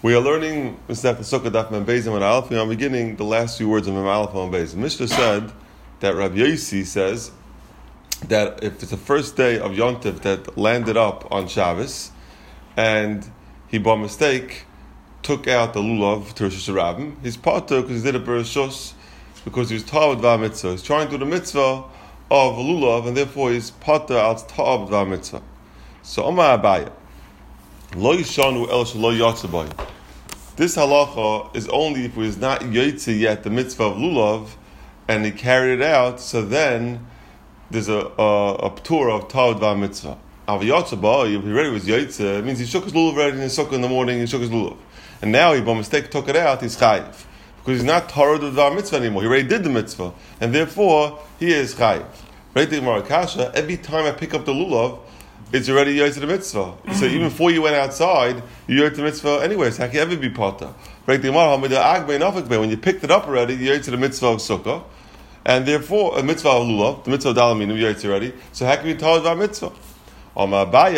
We are learning Masechet Sukkah Daf Mem Beis Amud Aleph. We are beginning the last few words of Mem Aleph on Beis. Mishnah said that Rabbi Yossi says that if it's the first day of Yontif that landed up on Shabbos, and he by mistake took out the lulav to Rosh Hashanah, he's potter because he did it b'Roshos because he was ta'ab d'var mitzvah. He's trying to do the mitzvah of a lulav, and therefore he's potter al ta'ab d'var mitzvah. So Omar Abaya, lo yishanu el shelo yotze boi. This halacha is only if he was not yotze yet the mitzvah of lulav, and he carried it out. So then there's a p'tur of ta'ab d'var mitzvah. Av yotze boi, if he already was yotze, it means he shook his lulav already in his sukkah in the morning. He shook his lulav, and now he by mistake took it out. He's chayiv because he's not torah d'var mitzvah anymore. He already did the mitzvah, and therefore he is chayiv. Right, the Gemara Kasha. Every time I pick up the lulav, it's already yotze the mitzvah. So even before you went outside, you yotze the mitzvah anyways. How can you ever be potter? Right, the Gemara when you picked it up already, you yotze the mitzvah of sukkah, and therefore a mitzvah of lulav, the mitzvah of dalaminu, you yotze already. So how can you tell about mitzvah? When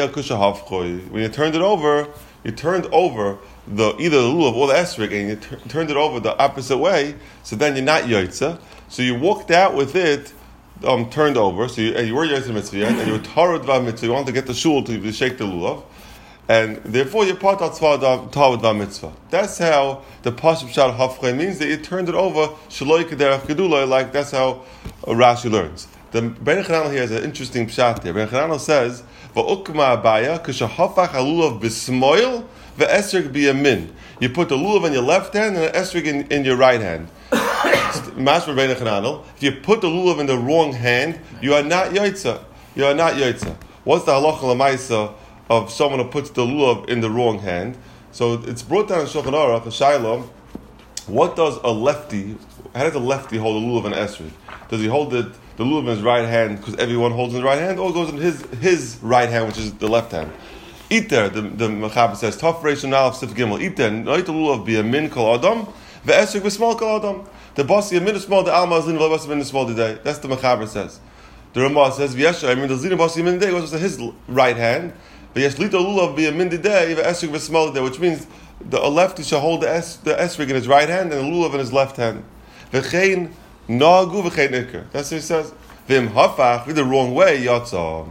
you turned it over, you turned over either the lulav or the esrog, and you turned it over the opposite way. So then you're not yotze. So you walked out with it turned over. So you were yotze the mitzvah yet, and you were torah d'var mitzvah. You wanted to get the shul to shake the lulav, and therefore you part al torah d'var mitzvah. That's how the pasuk shal hafchei means that you turned it over shaloi kederach gedula. Like that's how Rashi learns. The Ben Chananel here has an interesting pshat here. Ben Chananel says, "Va'ukma abaya k'shahafach halulav b'smoil ve'esrog biyamin." You put the lulav in your left hand and the esrog in your right hand. Mashma Ben Chananel. If you put the lulav in the wrong hand, you are not yotze. You are not yotze. What's the halacha l'maisa of someone who puts the lulav in the wrong hand? So it's brought down in Shulchan Aruch, a Shiloh. What does a lefty? How does a lefty hold the lulav and esrog? Does he hold the lulav in his right hand because everyone holds in the right hand, or goes in his right hand, which is the left hand? Iter, the Mechaber says, Tov Reish Aleph Sif Gimel. Iter, noit the lulav be a min kol adam, ve'esrog b'smal kol adam. The bossy a min small, the alma is in the bossy min small today. That's the Mechaber says. The Ramah says, v'yesha, I mean the zina bossy min day goes to his right hand. V'yesh lito lulav be a min day, ve'esrog b'smal today, which means the lefty shall hold the esrog in his right hand and the lulav in his left hand. V'chein nagu v'chein iker. That's what he says. V'im hafach, with the wrong way, yotza.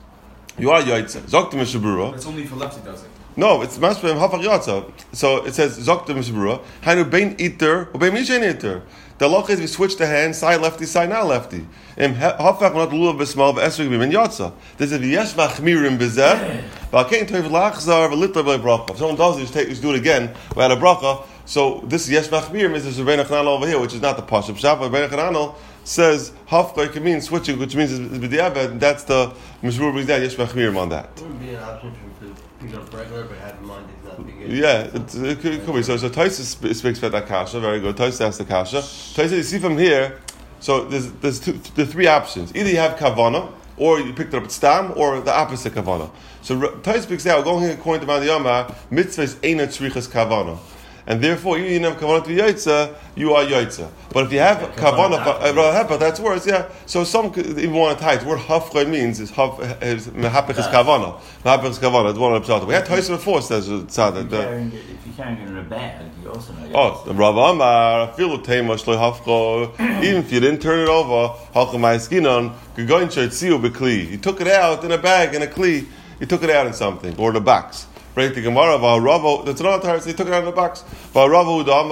You are yotze. Zok the Mishabura. It's only for lefty does it. No, it's mashpeh hafach yotza. So it says zok the Mishabura. Hainu bein iter or bein mishen iter. The halacha is we switch the hand, side lefty, side not lefty. Im hafach not lulav b'smal v'esrog b'min yotza. This is v'yesh machmirim b'zeh. V'akein toiv lachzar v'litter v'bracha. If someone does it, just do it again. We had a bracha. So this yesh machmirim is the Rebbeinu Chananel over here, which is not the pashup shaf. Rebbeinu Chananel says hafcha can mean switching, which means it's b'diavad. That's the mishmur brings down yesh machmirim on that. It wouldn't be an option to pick up regular, but have in mind it's not big. Yeah, it could be. So Tosfos speaks about that kasha. Very good. Tosfos asks the kasha. Tosfos, you see from here. So there's the three options. Either you have kavana, or you picked it up at stam, or the opposite kavana. So Tosfos speaks out going here according to Madiyama, mitzvah is eina tzrichas kavana. And therefore, you didn't have kavanah to be yotze, you are yotze. But if you have kavanah, but that's worse, yeah. So some even want to tie it. The word hafcha means is mehapich is kavanah. Mehapich is kavanah. It's one of the pshat. We had Tosfos before says tzad. If you're carrying it in a bag, you also know. Oh, the Rav Amar filu tema shloi hafcha. Even if you didn't turn it over, halcha ma'askinon gegoin sheitziu bekli. You took it out in a bag in a kli. You took it out in something or the box. Right, the Gemara of Rava. That's another time. He took it out of the box. Rava the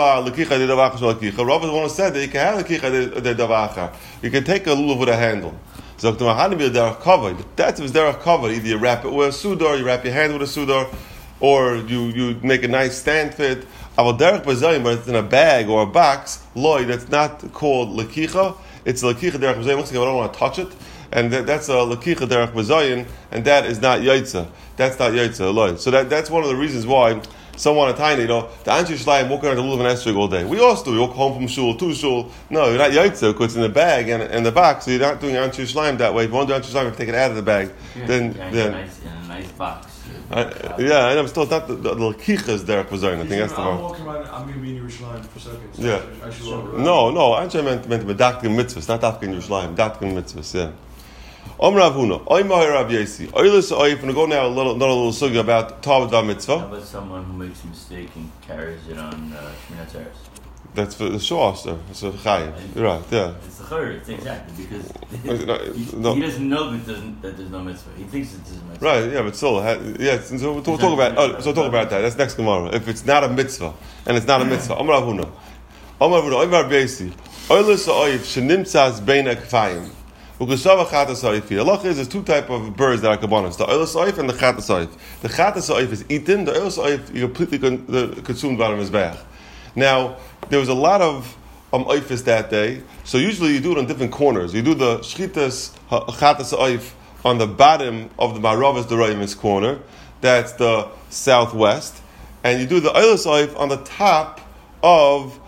one who said that you can have lekicha de davacha. You can take a lulav with a handle. So that's if it's derech covered. Either you wrap it with a sudar, you wrap your hand with a sudar, or you make a nice stand fit. Aval derech bazayim, but it's in a bag or a box. Loy, that's not called lekicha. It's lekicha derech bazayim. Looks like I don't want to touch it. And that's a lekicha derech bazayin, and that is not yaitza. That's not yaitza alone. So that's one of the reasons why some want to tiny, the Anshe Shleim walk around the lulav and esrog all day. We also do. We walk home from shul to shul. No, you're not yaitza because it's in the bag and the box. So you're not doing Anshe Shleim that way. If you want to do Anshe Shleim, you have to take it out of the bag. Then in a nice box. Yeah, I know. Still, it's not the lekichas derech bazayin. I think that's the one. I'm walking around. I'm going to be in Yerushalayim for seconds. Yeah. No. Anshe meant medaktim mitzvahs, not dafkin Yerushalayim. Daktim mitzvahs. Yeah. Rav Huna, Oimah Rav Yesi, Oilus Oif, and go now another little sugya about Tavad How Mitzvah. about someone who makes a mistake and carries it on Shemini Atzeres? That's for the Shoaster. It's a Chayim. You're right, yeah. It's the third. It's exactly because No. he doesn't know that there's no mitzvah. He thinks it's a mitzvah. Right, yeah, but still, yeah. So we'll talk about. So talk about that. That's next Gemara. If it's not a mitzvah and it's not a mitzvah, Amar Rav Huna, Amar Rav Yesi, Oilus Oif Shenimtzas Bein Akfayim. Ukasava Chatas Oif. The halacha is there's two type of birds that are kabbanas: the Oilus Oif and the Chatas Oif. The Chatas Oif is eaten. The Oilus Oif you completely consumed by the mizbeach. Now there was a lot of oifis that day, so usually you do it on different corners. You do the shchitas Chatas Oif on the bottom of the Maravas Doroimis corner, that's the southwest, and you do the Oilus Oif on the top of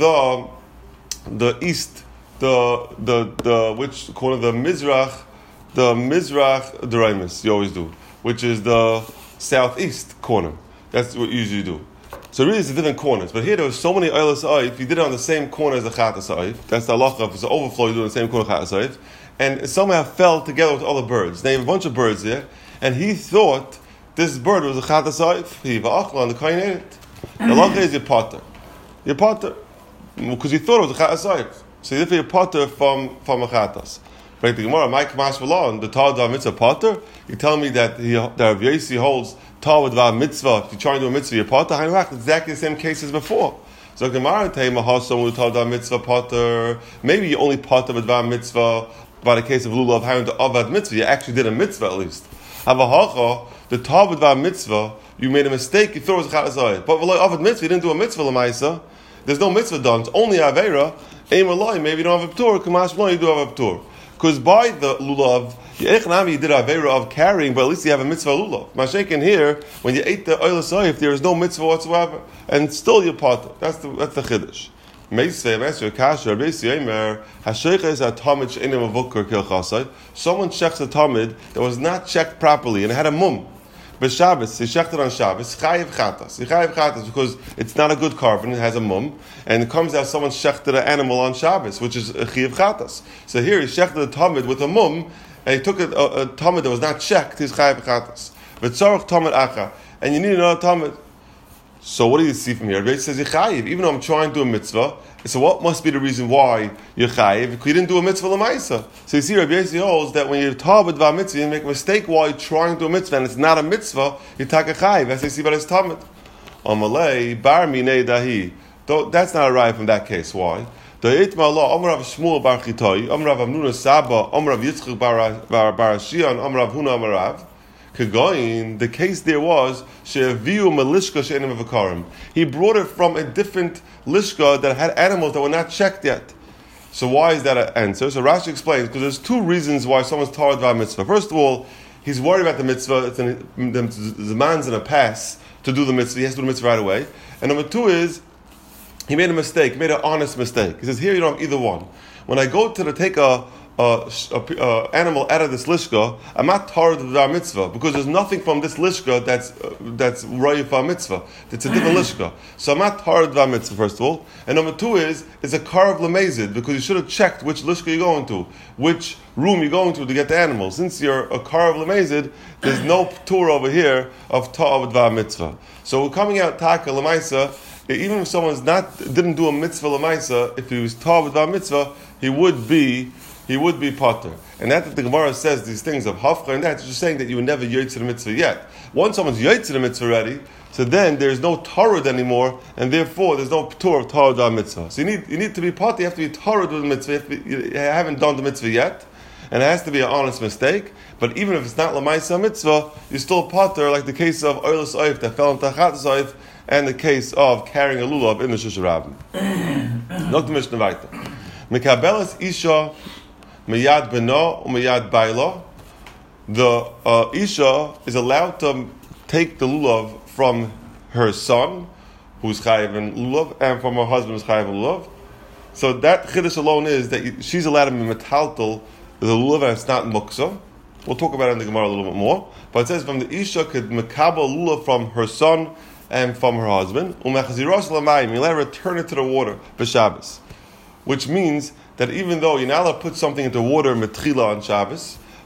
the east, the which corner, the Mizrach Doroimis you always do, which is the southeast corner. That's what you usually do. So really it's different corners. But here there was so many Oilus Oif, you did it on the same corner as the Chatas Oif. That's the halacha. If it's an overflow, you do it on the same corner as Chatas Oif. And it somehow fell together with all the birds. They have a bunch of birds there, and he thought this bird was a Chatas Oif. He va'achla, and the Kohen ate it. The halacha is your potter. Your potter. Because he thought it was a Chatas Oif. So therefore your potter from a Chatas. Right, the Gemara, my Kamash Valon, the Tavad Mitzvah potter, you tell me that Rav Yesi holds Tavad Mitzvah, if you're trying to do a mitzvah, you're potter, it's exactly the same case as before. So Gemara tell you, someone who Tavad Mitzvah potter, maybe you only potter with Mitzvah by the case of Lulav having the Avad Mitzvah, you actually did a mitzvah at least. Havahacha, the Tavad Mitzvah, you made a mistake, you thought it was a Chatas Oif. But Avad Mitzvah, you didn't do a mitzvah Lamaisa, there's no mitzvah done, it's only Aveira, Aim Alai, maybe you don't have a P'tur, Kamash Valon, you do have a P'tur. Because by the lulav, you did a vera of carrying, but at least you have a mitzvah lulav. Mashiach here, when you ate the oilus oif, there is no mitzvah whatsoever, and still you're potter. That's the chiddush. Someone checks a tamid that was not checked properly and it had a mum. But Shabbos, he checked it on Shabbos, chayiv chatas, because it's not a good carving, it has a mum, and it comes out someone shechted an animal on Shabbos, which is a chayiv chatas. So here he shechted a tamid with a mum, and he took a tamid that was not checked, he's chayiv chatas. But tzarech tamid acha, and you need another tamid. So what do you see from here? It says chayiv, even though I'm trying to do a mitzvah. So what must be the reason why you're chayiv? Because you didn't do a mitzvah l'maisa. So you see, Rabbi Yossi holds that when you're talmid va mitzvah, you make a mistake while you're trying to do a mitzvah, and it's not a mitzvah, you take a chayiv. As you see by this talmid. On Malay, bar minei dahi. That's not a right from that case. Why? The itma Allah, Amar Rav Shmuel bar Chitoi, Amar Rav Amnuna Saba, Amar Rav Yitzchak bar Ashian, Amar Rav Huna Amar Rav. The case there was she'aviu malishka she'enim v'karim. He brought it from a different lishka that had animals that were not checked yet. So why is that an answer? So Rashi explains because there's two reasons why someone's tarad va mitzvah. First of all, he's worried about the mitzvah. It's the man's in a pass to do the mitzvah. He has to do the mitzvah right away. And number two is he made a mistake. He made an honest mistake. He says here you don't have either one. When I go to take a animal out of this lishka, I'm not tarad v'dar mitzvah because there's nothing from this lishka that's rayif mitzvah. It's a different lishka, so I'm not tarad v'dar mitzvah first of all. And number two is it's a karav lemezid because you should have checked which lishka you're going to, which room you're going to get the animal. Since you're a karav lemezid, there's no tour over here of tarad v'dar mitzvah. So we're coming out taka lemaisa. Even if someone's didn't do a mitzvah lemaisa, if he was tarad v'dar mitzvah, he would be potter. And that the Gemara says these things of hafcha and that, it's just saying that you were never yoytz to the mitzvah yet. Once someone's yoytz to the mitzvah already, so then there's no tarud anymore, and therefore there's no p'tur of tarud on mitzvah. So you need to be potter, you have to be tarud with the mitzvah, you haven't done the mitzvah yet, and it has to be an honest mistake, but even if it's not l'maisa mitzvah, you're still potter, like the case of oilus oif that fell into chatas oif, and the case of carrying a lulav in the shusharabim. Not the Mishnah weiter. Mekabelas isha Miyad beno umiyad baila. The isha is allowed to take the lulav from her son, who's chayiv in lulav, and from her husband, who's chayiv in lulav. So that chiddush alone is that she's allowed to be metaltal the lulav, and it's not muksa. We'll talk about it in the Gemara a little bit more. But it says from the isha could mekabel lulav from her son and from her husband. Umechaziros lamayim, you let her return it to the water b'Shabbos, which means that even though you're not allowed to put something into water metchila on Shabbos,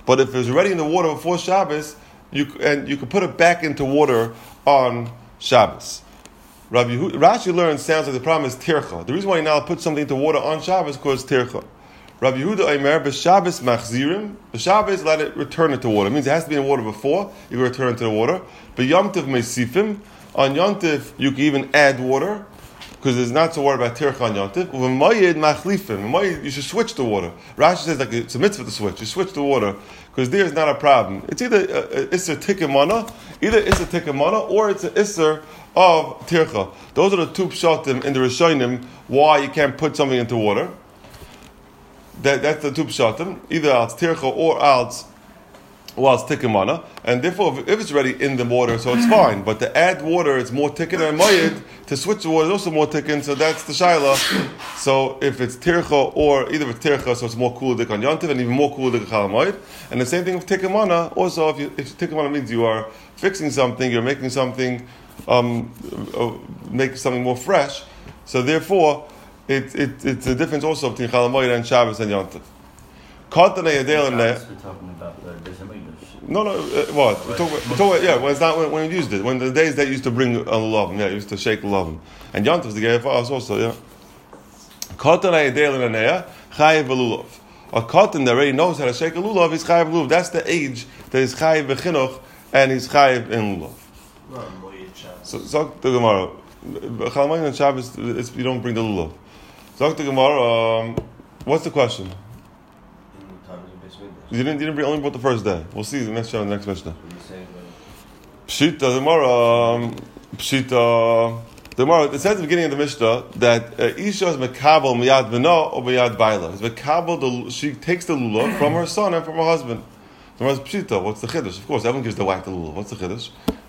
But if it's already in the water before Shabbos, you can put it back into water on Shabbos. Rashi learns sounds like the problem is tircha. The reason why you now put something into water on Shabbos is because tircha. Rabbi Yehuda Omer b'Shabbos machzirim. B'Shabbos let it return it to water. It means it has to be in water before you can return it to the water. But Yom Tov meisifim. On Yom Tov you can even add water because there's not so worried about tircha on Yom Tov. U'v'mayid machlifim. You should switch the water. Rashi says like it's a mitzvah to switch. You switch the water because there is not a problem. It's either isser tikkumana, or it's an isser of tircha. Those are the two pshatim in the Rishonim why you can't put something into water. That's the two pshatim. Either it's tircha or else tikkumana, and therefore if it's already in the water, so it's fine. But to add water, it's more tikkum and mayid. To switch the water is also more tikkum, so that's the shaila. So if it's tircha or either it's tircha, so it's more kuladik on yontiv and even more kuladik on chalamayid. And the same thing with tikkumana. Also, if tikkumana means you are fixing something, you're making something, make something more fresh. So therefore, it's a difference also between chalamayid and Shabbos and yontiv. Shabbos, we're talking about the Beis Hamikdash. No, what? We're talking about, yeah, when it's not when we used it. When the days that used to bring a lovin, yeah, used to shake the lovin. And Yom Tov is the gay for us also, yeah. Katan hayadel l'neya chayiv v'lulav. A katan that already knows how to shake a lulav is chayiv v'lulav. That's the age that is chayiv v'chinuch and he's chayiv in lulav. So the Gemara, chalamayim and Shabbos, you don't bring the lulav. So the Gemara, what's the question? You didn't bring, only brought the first day. We'll see the next show, the next Mishnah. Pshita, the Gemara, it says at the beginning of the Mishnah that Isha is mekabel miyad b'no or miyad baila. It's mekabel, she takes the lulav from her son and from her husband. The Gemara is Pshita, what's the chiddush? Of course, everyone gives the wife the lulav. What's the chiddush?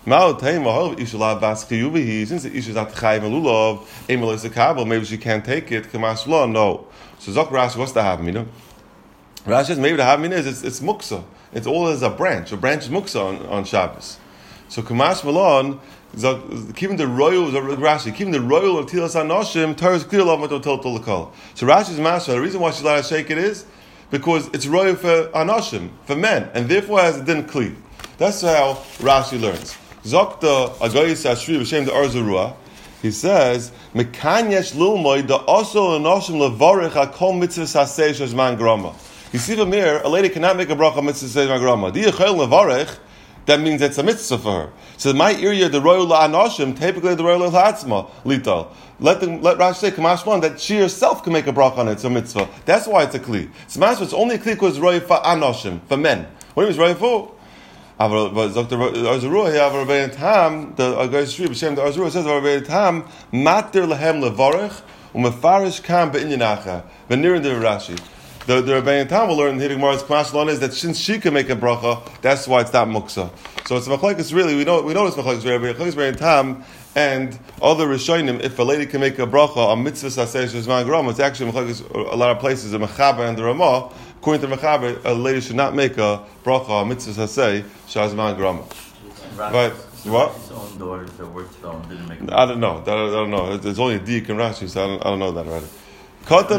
Since the Isha is not chayiv and lulav, emel is a kabel, maybe she can't take it. Kamash lo, no. So Zok Rashi, what's the havmina? Rashi says maybe the havmin is it's muksa. It's all as a branch. A branch is muksa on Shabbos. So Kamash Malon, keeping the royal Rashi, keeping the royal of Tilas Anoshim, Torah's clear love to Lakal. So Rashi's master, the reason why she's allowed to shake it is because it's royal for Anoshim, for men, and therefore has a din kli. That's how Rashi learns. Zokta Agayis Ashri B'Shem the Arzurua. He says, "Mekanyesh lilmoy da also Anoshim levarich hakol mitzvah sasei shazman grama." You see from here, a lady cannot make a bracha mitzvah sasei shazman grama. Diachel levarich. That means it's a mitzvah for her. So my area, the royal la'anoshim, typically the royal la'atzma, lital. Let Rashi say, Kamashman, that she herself can make a bracha on it, it's a mitzvah. That's why it's a kli. It's only a kli because it's royal for anoshim, for men. What do you mean it's royal for? But Dr. Arzurua here, Rabbein Tam, the Agayis Shri, B'Shem the Arzurua says, Rabbein Tam, matir lehem levarich, umefarish kam be'inyanacha, v'nirin de Rashi. The Rabbein Tam will learn in the Gemara's Kamash is that since she can make a bracha, that's why it's not muksa. So it's machlekes really. We know it's machlekes really. Rabbein Tam and other Rishonim. If a lady can make a bracha on mitzvah saseh shezman grama, it's actually machlekes a lot of places. The Mechaber and the Ramah, according to Mechaber, a lady should not make a bracha on mitzvah saseh shezman grama. But what? His own daughters that worked for him didn't make. I don't know. I don't know. It's only a dik in Rashi, so I don't know that already. Also,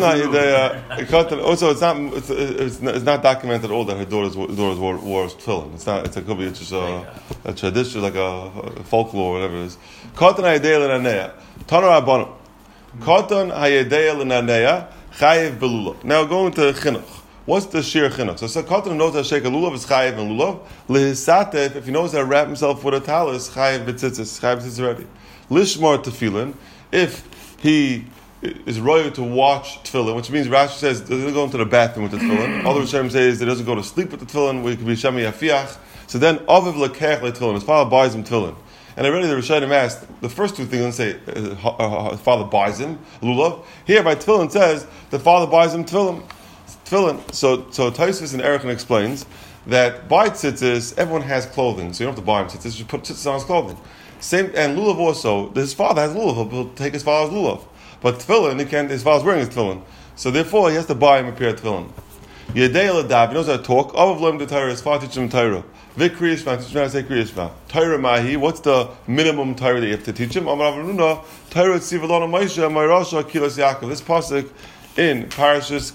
it's not documented at all that her daughters wore tefillin. It could be just a tradition, like a folklore, or whatever it is. Katan hayedei l'nanea, Tana Rabbanan. Katan hayedei l'nanea, chayiv belulav. Now going to chinuch. What's the sheer chinuch? So katan knows how to shake a lulav is chayiv and lulav. Lehisatef, if he knows how to wrap himself with a talis, chayiv b'tzitzis, chayiv b'tzitzis already. Lishmar tefillin, if he is royal to watch tefillin, which means Rashi says he doesn't go into the bathroom with the tefillin. Other Rishonim say is he doesn't go to sleep with the tefillin, where he could be shami yafiach. So then aviv lekech le-tefillin, his father buys him tefillin. And already the Rishonim asked, the first two things, say his father buys him lulav. Here by tefillin says the father buys him tefillin. So Tosfos and Erechim explains that by tzitzis everyone has clothing, so you don't have to buy him tzitzis. You put tzitzis on his clothing. Same and lulav also. His father has lulav. He'll take his father's lulav. But tefillin, his father's wearing his tefillin. So therefore, he has to buy him a pair of tefillin. Yedei l'dav, he knows how to talk. Avav loim de Torah, his father teaches him Torah. V'k kriyishma, teach him how to say kriyishma. Torah mahi, what's the minimum Torah that you have to teach him? Amar Avnuna, Torah tziv alona Moshe, Mayrasha, Kilas Yaakov. This pasuk in Parashas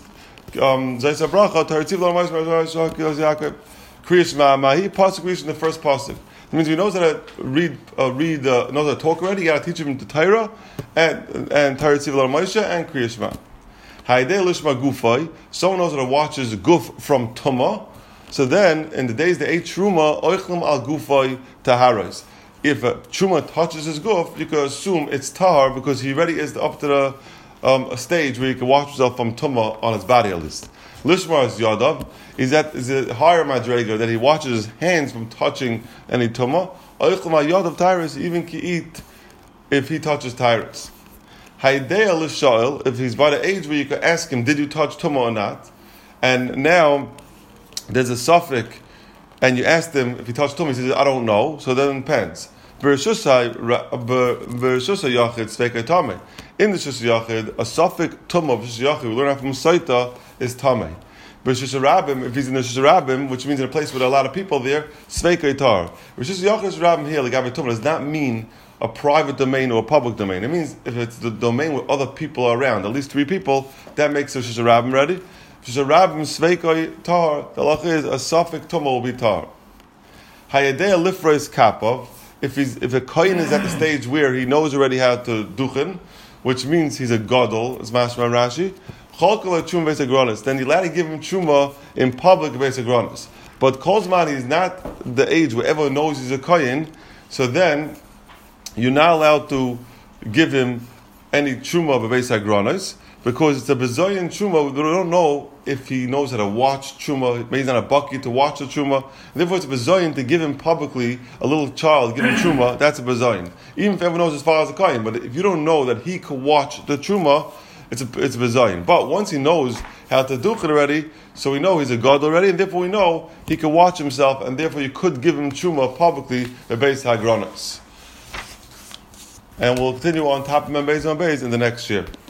Zaysa Bracha, Taritziv L'Amash, Kriya Shema, Mahi, Pasuk Rishon, the first Pasuk. It means he knows how to read, knows how to talk already. You got to teach him the Torah and Taritziv L'Amash and Kriya Shema. Haidei Lishma Gufay, someone knows how to watch his guf from Tumah. So then, in the days they ate Truma, Oichlim al Gufay Taharos. If a Truma touches his guf, you can assume it's Tahar because he already is up to the a stage where he can wash himself from Tumah on his body at least. Lishmar's Yadav is a higher madrega that he washes his hands from touching any Tumah. Oichlim al Yadav Tyrus, even can eat if he touches Tyrus. Haidei Lishail, if he's by the age where you can ask him, did you touch Tumah or not? And now there's a suffix, and you asked him if he touched Tumah, he says, I don't know, so then it depends. In the Shusha Yachid, a suffix Tumah of Shusha Yachid, we learn from Saita, is Tameh. But Shusha Rabbim, if he's in the Shusha Rabbim, which means in a place with a lot of people there, Sveika Tar. Shusha Yachid Rabbim here, like Tumah, does not mean a private domain or a public domain. It means if it's the domain where other people are around, at least 3 people, that makes a Shusha Rabbim ready. Shusha Rabbim Sveika Tar, the halacha is a suffix Tumah will be Tar. Hayadei Lifreis Kapov, if a kohen is at the stage where he knows already how to duchen, which means he's a gadol, as Mashma Rashi, then you're allowed to give him truma in public beis hagranos. But Kozman is not the age where everyone knows he's a kohen, so then you're not allowed to give him any truma of a beis hagranos, because it's a bezoyan truma. We don't know if he knows how to watch truma. Maybe he's not a bucket to watch the truma. And therefore, it's a bezoyan to give him publicly a little child, give him truma. That's a bezoyan. Even if everyone knows as far as a kohen, but if you don't know that he could watch the truma, it's a bezoyan. But once he knows how to do it already, so we know he's a god already, and therefore we know he can watch himself, and therefore you could give him truma publicly the beis hagranos. And we'll continue on top of Membez in the next year.